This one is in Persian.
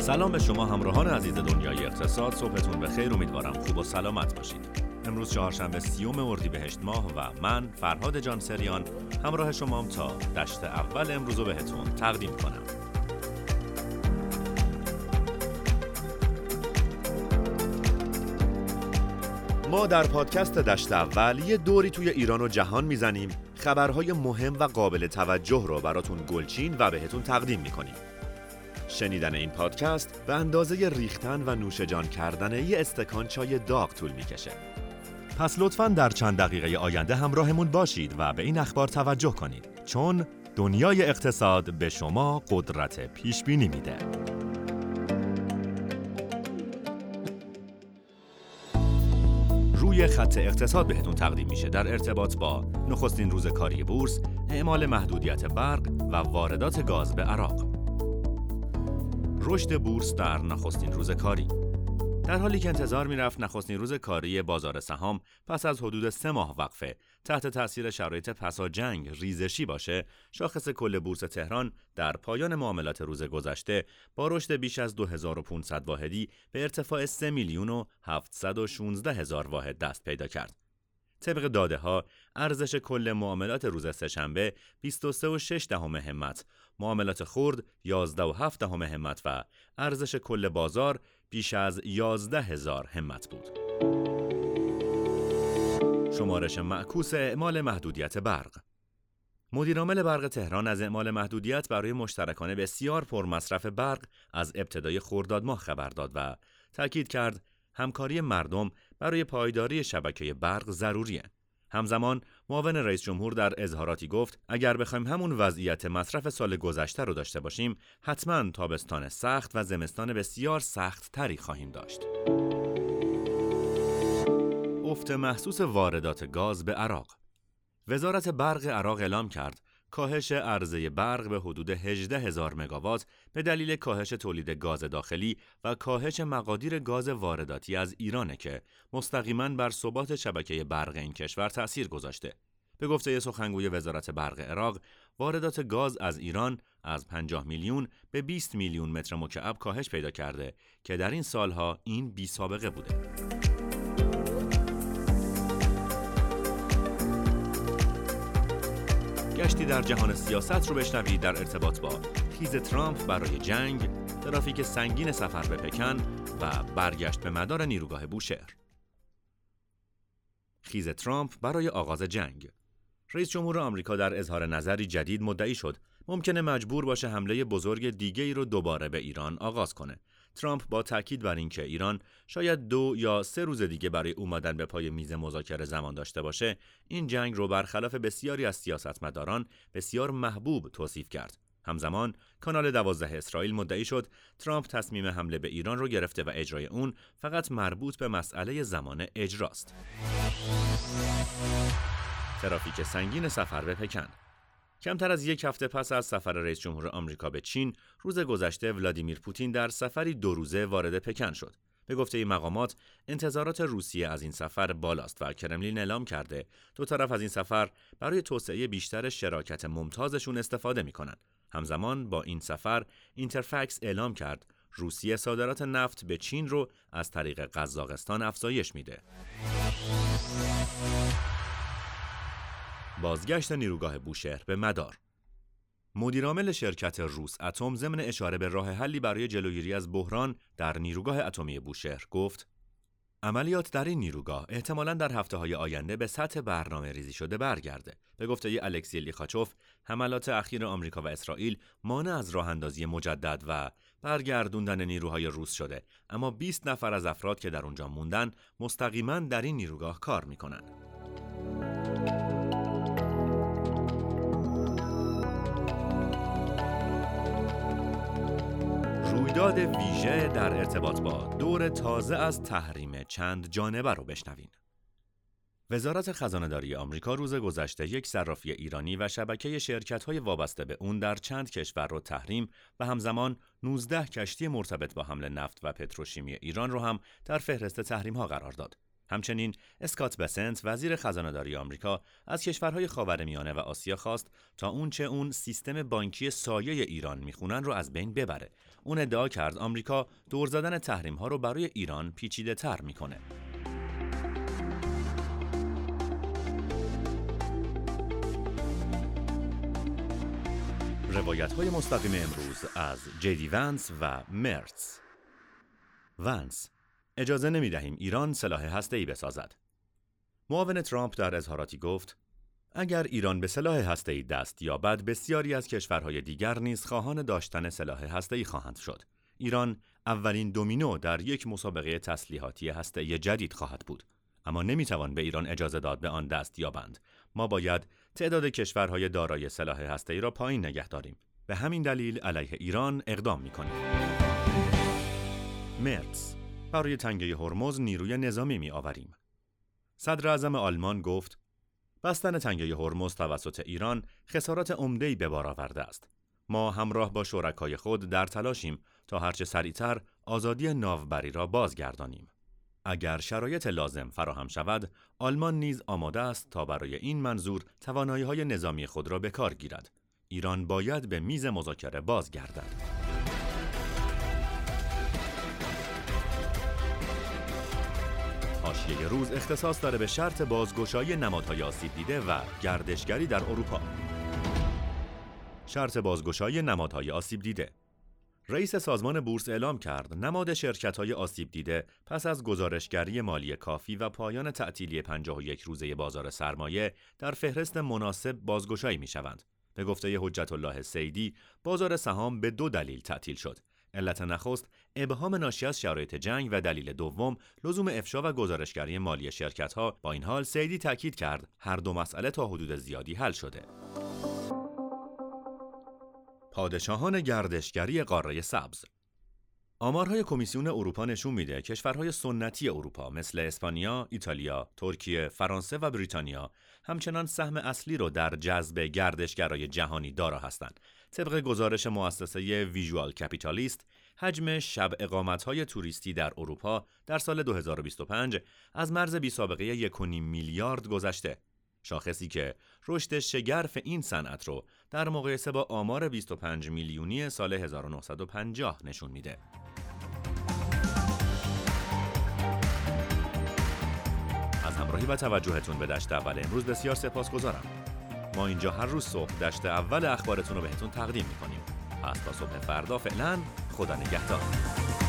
سلام به شما همراهان عزیز دنیای اقتصاد. صبحتون بخیر، امیدوارم خوب و سلامت باشید. امروز چهارشنبه 30 اردیبهشت ماه و من فرهاد جانسریان همراه شمام تا دشت اول امروز رو بهتون تقدیم کنم. ما در پادکست دشت اول یه دوری توی ایران و جهان میزنیم، خبرهای مهم و قابل توجه رو براتون گلچین و بهتون تقدیم میکنیم. شنیدن این پادکست به اندازه ریختن و نوش جان کردن یه استکان چای داغ طول میکشه. پس لطفاً در چند دقیقه آینده همراهمون باشید و به این اخبار توجه کنید، چون دنیای اقتصاد به شما قدرت پیش بینی میده. روی خط اقتصاد بهتون تقدیم میشه در ارتباط با نخستین روز کاری بورس، اعمال محدودیت برق و واردات گاز به عراق. رشد بورس در نخستین روز کاری. در حالی که انتظار میرفت نخستین روز کاری بازار سهام پس از حدود 3 ماه وقفه تحت تاثیر شرایط پسا جنگ ریزشی باشه، شاخص کل بورس تهران در پایان معاملات روز گذشته با رشد بیش از 2500 واحدی به ارتفاع 3,716,000 واحد دست پیدا کرد. طبق داده ها، ارزش کل معاملات روز سه‌شنبه 23.6 همت، معاملات خرد 11.7 همت و ارزش کل بازار بیش از 11,000 همت بود. شمارش معکوس اعمال محدودیت برق. مدیرعامل برق تهران از اعمال محدودیت برای مشترکان بسیار پرمصرف برق از ابتدای خرداد ماه خبر داد و تاکید کرد همکاری مردم برای پایداری شبکه برق ضروریه. همزمان معاون رئیس جمهور در اظهاراتی گفت اگر بخوایم همون وضعیت مصرف سال گذشته رو داشته باشیم، حتما تابستان سخت و زمستان بسیار سخت تری خواهیم داشت. افت محسوس واردات گاز به عراق. وزارت برق عراق اعلام کرد کاهش عرضه برق به حدود 18,000 مگاوات به دلیل کاهش تولید گاز داخلی و کاهش مقادیر گاز وارداتی از ایرانه که مستقیما بر ثبات شبکه برق این کشور تأثیر گذاشته. به گفته سخنگوی وزارت برق عراق، واردات گاز از ایران از 50 میلیون به 20 میلیون متر مکعب کاهش پیدا کرده که در این سالها این بی سابقه بوده. گشتی در جهان سیاست رو بشنوید در ارتباط با خیز ترامپ برای جنگ، ترافیک سنگین سفر به پکن و برگشت به مدار نیروگاه بوشهر. خیز ترامپ برای آغاز جنگ. رئیس جمهور آمریکا در اظهار نظری جدید مدعی شد ممکنه مجبور باشه حمله بزرگ دیگه‌ای رو دوباره به ایران آغاز کنه. ترامپ با تاکید بر اینکه ایران شاید 2 یا 3 روز دیگه برای اومدن به پای میز مذاکره زمان داشته باشه، این جنگ رو برخلاف بسیاری از سیاستمداران بسیار محبوب توصیف کرد. همزمان کانال 12 اسرائیل مدعی شد ترامپ تصمیم حمله به ایران رو گرفته و اجرای اون فقط مربوط به مسئله زمان اجراست. ترافیک سنگین سفر به پکن. کمتر از 1 هفته پس از سفر رئیس جمهور آمریکا به چین، روز گذشته ولادیمیر پوتین در سفری 2 روزه وارد پکن شد. به گفته این مقامات، انتظارات روسیه از این سفر بالاست و کرملین اعلام کرده دو طرف از این سفر برای توسعه بیشتر شراکت ممتازشون استفاده می‌کنن. همزمان با این سفر، اینترفکس اعلام کرد روسیه صادرات نفت به چین رو از طریق قزاقستان افزایش میده. بازگشت نیروگاه بوشهر به مدار. مدیرعامل شرکت روس اتم ضمن اشاره به راه حلی برای جلوگیری از بحران در نیروگاه اتمی بوشهر گفت عملیات در این نیروگاه احتمالاً در هفته‌های آینده به سطح برنامه‌ریزی شده برگرده. به گفته الکسی لیخاچوف، حملات اخیر آمریکا و اسرائیل مانع از راه‌اندازی مجدد و برگردوندن نیروهای روس شده، اما 20 نفر از افراد که در اونجا موندن مستقیماً در این نیروگاه کار می‌کنن. رویداد ویژه در ارتباط با دور تازه از تحریم چند جانبه رو بشنوین. وزارت خزانه‌داری آمریکا روز گذشته یک صرافی ایرانی و شبکه شرکت‌های وابسته به اون در چند کشور رو تحریم و همزمان 19 کشتی مرتبط با حمل نفت و پتروشیمی ایران رو هم در فهرست تحریم‌ها قرار داد. همچنین اسکات بسنت وزیر خزانه‌داری آمریکا از کشورهای خاورمیانه و آسیا خواست تا اون سیستم بانکی سایه ایران میخونن رو از بین ببره. اون ادعا کرد آمریکا دور زدن تحریم‌ها رو برای ایران پیچیده‌تر میکنه. روایت‌های مستقیم امروز از جدی ونس و مرتز. ونس: اجازه نمی‌دهیم ایران سلاح هسته‌ای بسازد. معاون ترامپ در اظهاراتی گفت: اگر ایران به سلاح هسته‌ای دست یابد، بسیاری از کشورهای دیگر نیز خواهان داشتن سلاح هسته‌ای خواهند شد. ایران اولین دومینو در یک مسابقه تسلیحاتی هسته‌ای جدید خواهد بود. اما نمی‌توان به ایران اجازه داد به آن دست یابند. ما باید تعداد کشورهای دارای سلاح هسته‌ای را پایین نگه داریم. به همین دلیل علیه ایران اقدام می‌کنیم. مرتز: برای تنگه هرمز نیروی نظامی می‌آوریم. صدر اعظم آلمان گفت: بستن تنگه هرمز توسط ایران خسارات عمده‌ای به بار آورده است. ما همراه با شرکای خود در تلاشیم تا هرچه سریعتر آزادی ناوبری را بازگردانیم. اگر شرایط لازم فراهم شود، آلمان نیز آماده است تا برای این منظور توانایی‌های نظامی خود را به کار گیرد. ایران باید به میز مذاکره بازگردد. حاشیه روز اختصاص داره به شرط بازگشایی نمادهای آسیب دیده و گردشگری در اروپا. شرط بازگشایی نمادهای آسیب دیده. رئیس سازمان بورس اعلام کرد نماد شرکت‌های آسیب دیده پس از گزارشگری مالی کافی و پایان تعطیلی 51 روزه بازار سرمایه در فهرست مناسب بازگشایی می‌شوند. به گفته حجت الله سیدی، بازار سهام به 2 دلیل تعطیل شد. علت نخست ابهام ناشی از شرایط جنگ و دلیل دوم لزوم افشا و گزارشگری مالی شرکت‌ها. با این حال سیدی تاکید کرد هر دو مسئله تا حدود زیادی حل شده. پادشاهان گردشگری قاره سبز. آمارهای کمیسیون اروپا نشون میده کشورهای سنتی اروپا مثل اسپانیا، ایتالیا، ترکیه، فرانسه و بریتانیا همچنان سهم اصلی رو در جذب گردشگرای جهانی دارا هستند. طبق گزارش مؤسسه ویژوال کپیتالیست، حجم شب اقامت‌های توریستی در اروپا در سال 2025 از مرز بی‌سابقه 1.5 میلیارد گذشته. شاخصی که رشد شگرف این صنعت رو در مقایسه با آمار 25 میلیونی سال 1950 نشون میده. از همراهی و توجهتون به دشت اول امروز بسیار سپاسگزارم. ما اینجا هر روز صبح دشت اول اخبارتون رو بهتون تقدیم میکنیم. پس تا صبح فردا فعلا خدا نگهدار.